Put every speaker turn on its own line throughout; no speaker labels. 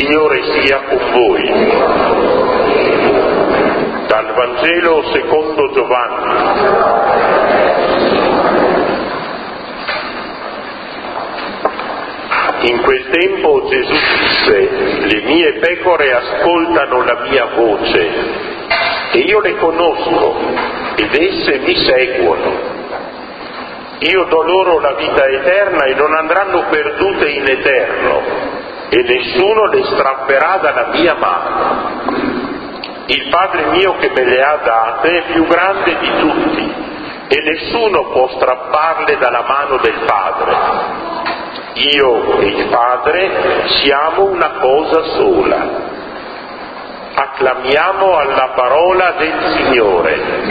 Signore sia con voi. Dal Vangelo secondo Giovanni. In quel tempo Gesù disse: le mie pecore ascoltano la mia voce, e io le conosco, ed esse mi seguono. Io do loro la vita eterna e non andranno perdute in eterno, e nessuno le strapperà dalla mia mano. Il Padre mio che me le ha date è più grande di tutti, e nessuno può strapparle dalla mano del Padre. Io e il Padre siamo una cosa sola. Acclamiamo alla parola del Signore.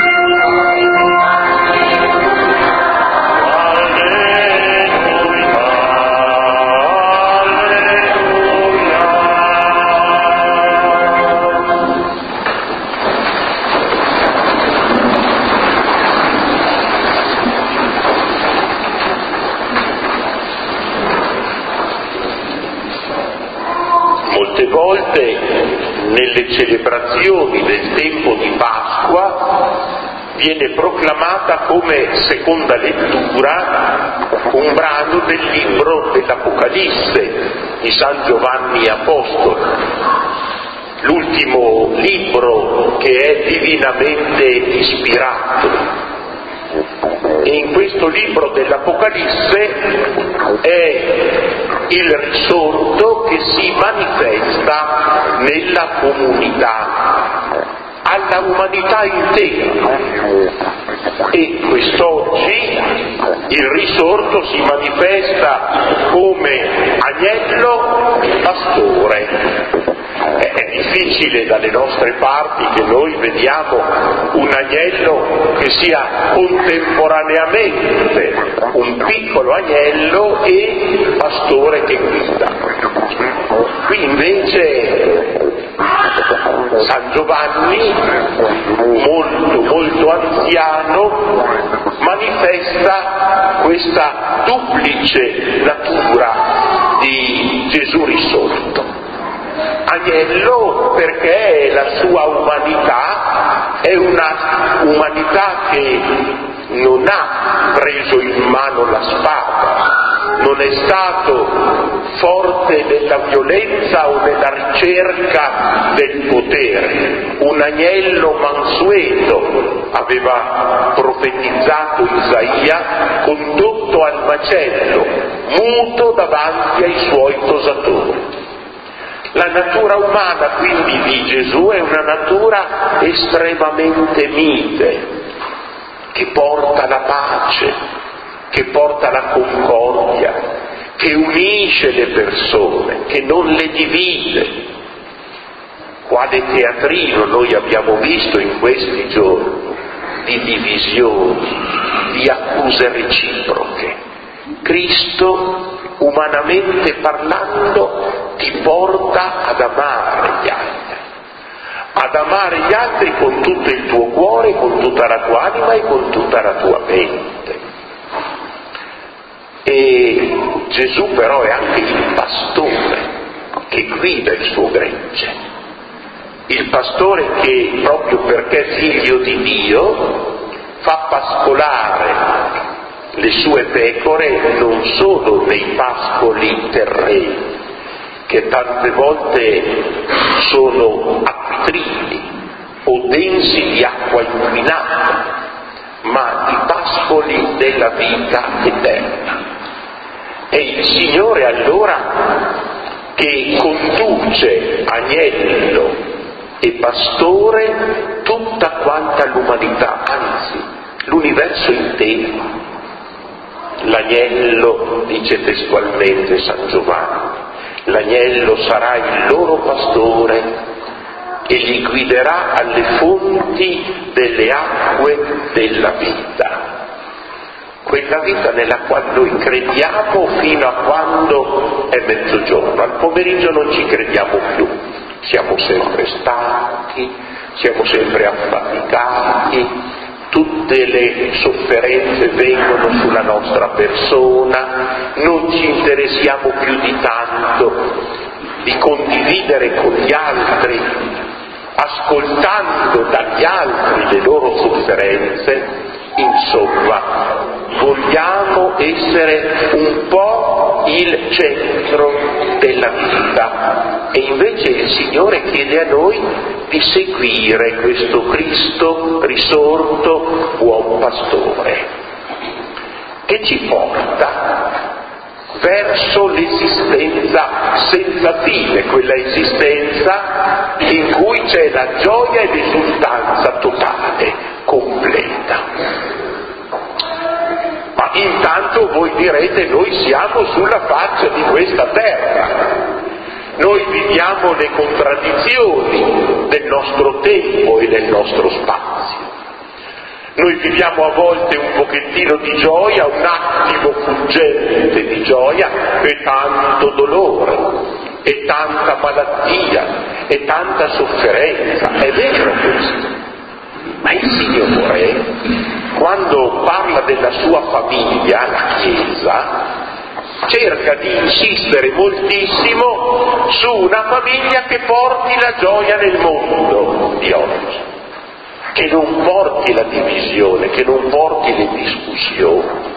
Molte volte nelle celebrazioni del tempo di Pasqua viene proclamata come seconda lettura un brano del libro dell'Apocalisse di San Giovanni Apostolo, l'ultimo libro che è divinamente ispirato. E in questo libro dell'Apocalisse è il risorto che si manifesta nella comunità, alla umanità intera. E quest'oggi il risorto si manifesta come agnello pastore. È difficile dalle nostre parti che noi vediamo un agnello che sia contemporaneamente un piccolo agnello e pastore che guida. Qui invece San Giovanni, molto anziano, manifesta questa duplice natura di Gesù risorto. Agnello perché la sua umanità è una umanità che non ha preso in mano la spada, non è stato forte nella violenza o nella ricerca del potere. Un agnello mansueto, aveva profetizzato Isaia, condotto al macello, muto davanti ai suoi tosatori. La natura umana quindi di Gesù è una natura estremamente mite, che porta la pace, che porta la concordia, che unisce le persone, che non le divide. Quale teatrino noi abbiamo visto in questi giorni di divisioni, di accuse reciproche. Cristo, umanamente parlando, ti porta ad amare gli altri con tutto il tuo cuore, con tutta la tua anima e con tutta la tua mente. E Gesù però è anche il pastore che guida il suo gregge, il pastore che proprio perché è figlio di Dio fa pascolare le sue pecore non solo nei pascoli terreni, che tante volte sono acquitrini o densi di acqua inquinata, ma i pascoli della vita eterna. È il Signore allora che conduce agnello e pastore tutta quanta l'umanità, anzi l'universo intero. L'agnello, dice testualmente San Giovanni, l'agnello sarà il loro pastore e li guiderà alle fonti delle acque della vita. Quella vita nella quale noi crediamo fino a quando è mezzogiorno. Al pomeriggio non ci crediamo più, siamo sempre stanchi, siamo sempre affaticati, tutte le sofferenze vengono sulla nostra persona, non ci interessiamo più di tanto di condividere con gli altri, ascoltando dagli altri le loro sofferenze. Insomma, vogliamo essere un po' il centro della vita e invece il Signore chiede a noi di seguire questo Cristo risorto, buon pastore, che ci porta verso l'esistenza senza fine, quella esistenza in cui c'è la gioia e l'esultanza totale, completa. Ma intanto voi direte, noi siamo sulla faccia di questa terra, noi viviamo le contraddizioni del nostro tempo e del nostro spazio. Noi viviamo a volte un pochettino di gioia, un attimo fuggente di gioia e tanto dolore, e tanta malattia, e tanta sofferenza. È vero questo. Ma il Signore, quando parla della sua famiglia, la Chiesa, cerca di insistere moltissimo su una famiglia che porti la gioia nel mondo di oggi, che non porti la divisione, che non porti le discussioni,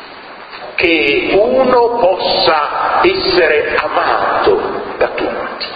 che uno possa essere amato da tutti.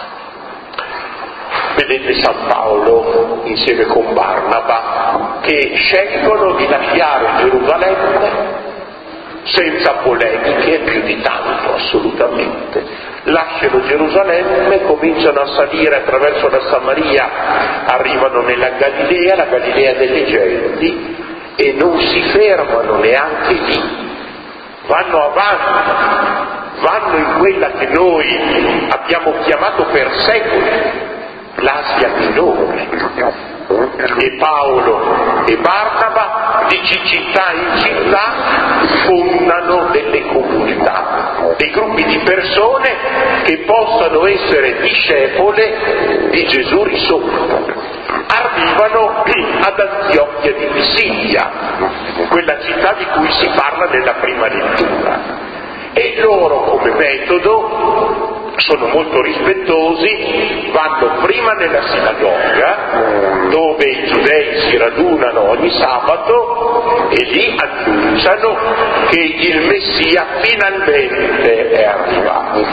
Vedete San Paolo insieme con Barnaba che scelgono di lasciare Gerusalemme senza polemiche, più di tanto, assolutamente. Lasciano Gerusalemme, cominciano a salire attraverso la Samaria, arrivano nella Galilea, la Galilea delle genti, e non si fermano neanche lì, vanno avanti, vanno in quella che noi abbiamo chiamato per secoli l'Asia minore. E Paolo e Barnaba di città in città fondano delle comunità, dei gruppi di persone che possano essere discepole di Gesù risorto. Arrivano ad Antiochia di Pisidia, quella città di cui si parla nella prima lettura, e loro come metodo sono molto rispettosi, vanno prima nella sinagoga dove i giudei si radunano ogni sabato e lì annunciano che il Messia finalmente è arrivato,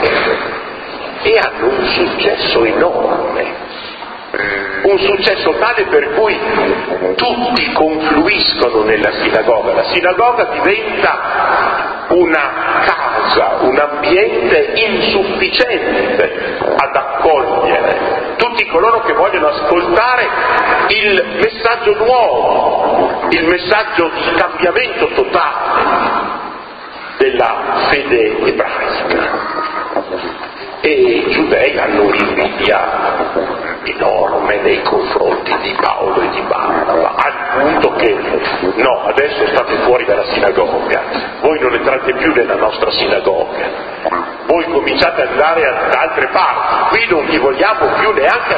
e hanno un successo enorme, un successo tale per cui tutti confluiscono nella sinagoga. La sinagoga diventa una casa, un ambiente insufficiente ad accogliere tutti coloro che vogliono ascoltare il messaggio nuovo, il messaggio di cambiamento totale della fede ebraica. E i giudei hanno un'invidia enorme nei confronti di Paolo e di Barnaba, al punto che no, adesso state fuori dalla sinagoga, voi non entrate più nella nostra sinagoga, voi cominciate ad andare da altre parti, qui non vi vogliamo più neanche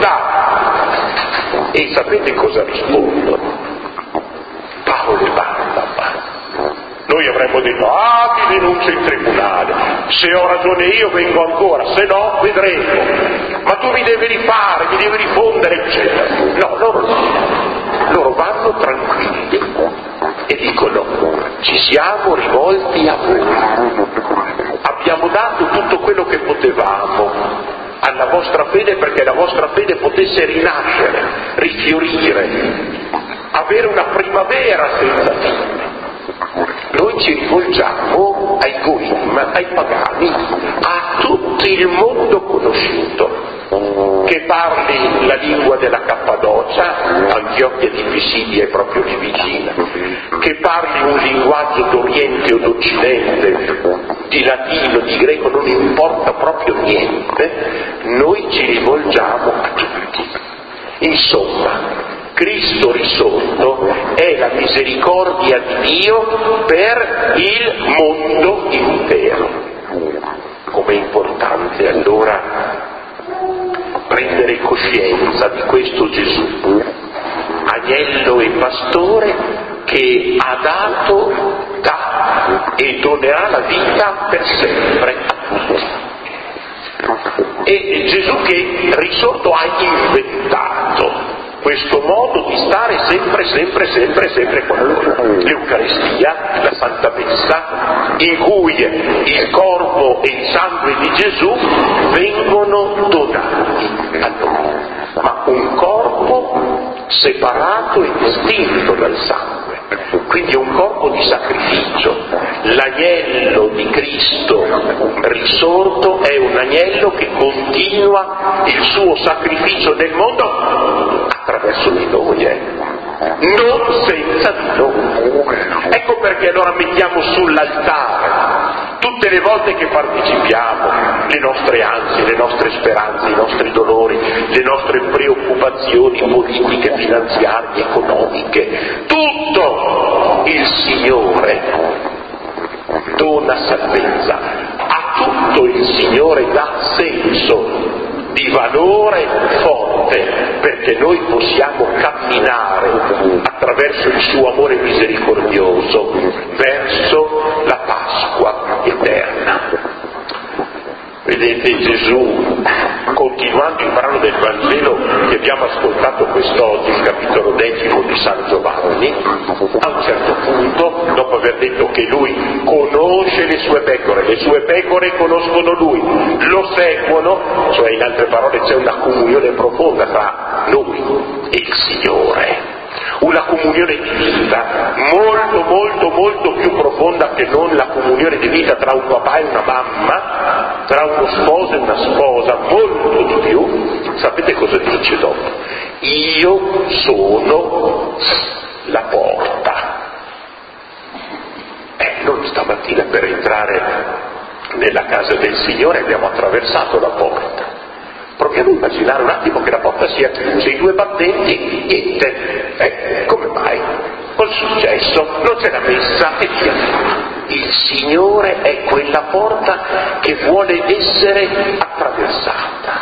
ascoltare. E sapete cosa rispondono Paolo e Barnaba? Noi avremmo detto, ti denuncio in tribunale, se ho ragione io vengo ancora, se no vedremo, ma tu mi devi rifare, mi devi rifondere, eccetera. No, loro vanno tranquilli e dicono, ci siamo rivolti a voi, abbiamo dato tutto quello che potevamo alla vostra fede perché la vostra fede potesse rinascere, rifiorire, avere una primavera senza fine. Noi ci rivolgiamo ai goim, ai pagani, a tutto il mondo conosciuto, che parli la lingua della Cappadocia, Antiochia di Pisidia è proprio lì vicina, che parli un linguaggio d'Oriente o d'Occidente, di latino, di greco, non importa proprio niente, noi ci rivolgiamo a tutti. Insomma, Cristo risorto è la misericordia di Dio per il mondo intero. Com'è importante allora prendere coscienza di questo Gesù, agnello e pastore che ha dato, dà e donerà la vita per sempre a tutti. E Gesù che risorto ha inventato questo modo di stare sempre con noi. L'Eucaristia, la Santa Messa, in cui il corpo e il sangue di Gesù vengono donati a noi, ma un corpo separato e distinto dal sangue. Quindi è un corpo di sacrificio. L'agnello di Cristo risorto è un agnello che continua il suo sacrificio nel mondo attraverso di noi, non senza di noi. Ecco perché allora mettiamo sull'altare tutte le volte che partecipiamo le nostre ansie, le nostre speranze, i nostri dolori, le nostre preoccupazioni politiche, finanziarie, economiche. Tutto il Signore dona salvezza, a tutto il Signore dà senso di valore forte, perché noi possiamo camminare attraverso il suo amore misericordioso verso la Pasqua eterna. Vedete, Gesù, continuando il brano del Vangelo che abbiamo ascoltato quest'oggi, il capitolo 10 di San Giovanni, a un certo punto, dopo aver detto che lui conosce le sue pecore conoscono lui, lo seguono, cioè in altre parole c'è una comunione profonda tra noi e il Signore, una comunione di vita molto più profonda che non la comunione di vita tra un papà e una mamma, tra uno sposo e una sposa, molto di più. Sapete cosa dice dopo? Io sono la porta. Noi stamattina per entrare nella casa del Signore abbiamo attraversato la porta. Proviamo a immaginare un attimo che la porta sia chiusa, i due battenti, niente. Come mai? Col successo, non c'è la messa e via. Il Signore è quella porta che vuole essere attraversata.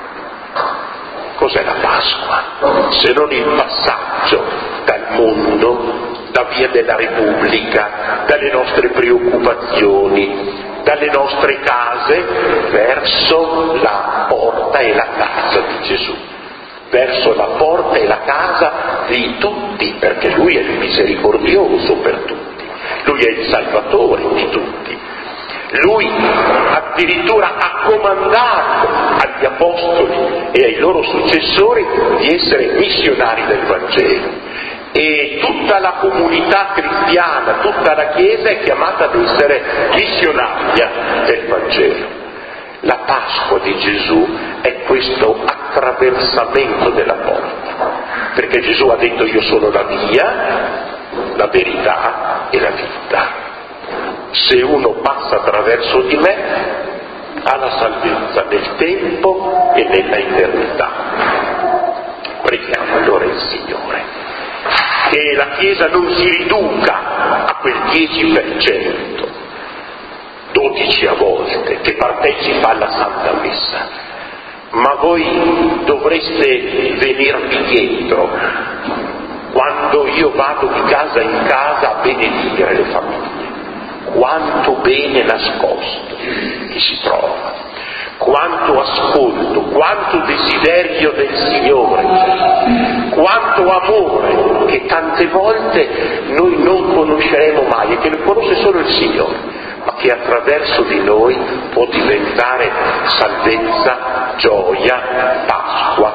Cos'è la Pasqua? Se non il passaggio dal mondo, da via della Repubblica, dalle nostre preoccupazioni, dalle nostre case, verso la porta e la casa di Gesù, verso la porta e la casa di tutti, perché Lui è il misericordioso per tutti, Lui è il Salvatore di tutti. Lui addirittura ha comandato agli Apostoli e ai loro successori di essere missionari del Vangelo. E tutta la comunità cristiana, tutta la Chiesa è chiamata ad essere missionaria del Vangelo. La Pasqua di Gesù è questo attraversamento della porta, perché Gesù ha detto: io sono la via, la verità e la vita. Se uno passa attraverso di me ha la salvezza nel tempo e nella eternità. Preghiamo allora il Signore che la Chiesa non si riduca a quel 10%, 12 a volte, che partecipa alla Santa Messa, ma voi dovreste venirmi dietro quando io vado di casa in casa a benedire le famiglie. Quanto bene nascosto che si trova, quanto ascolto, quanto desiderio del Signore, quanto amore che tante volte noi non conosceremo mai e che lo conosce solo il Signore, ma che attraverso di noi può diventare salvezza, gioia, Pasqua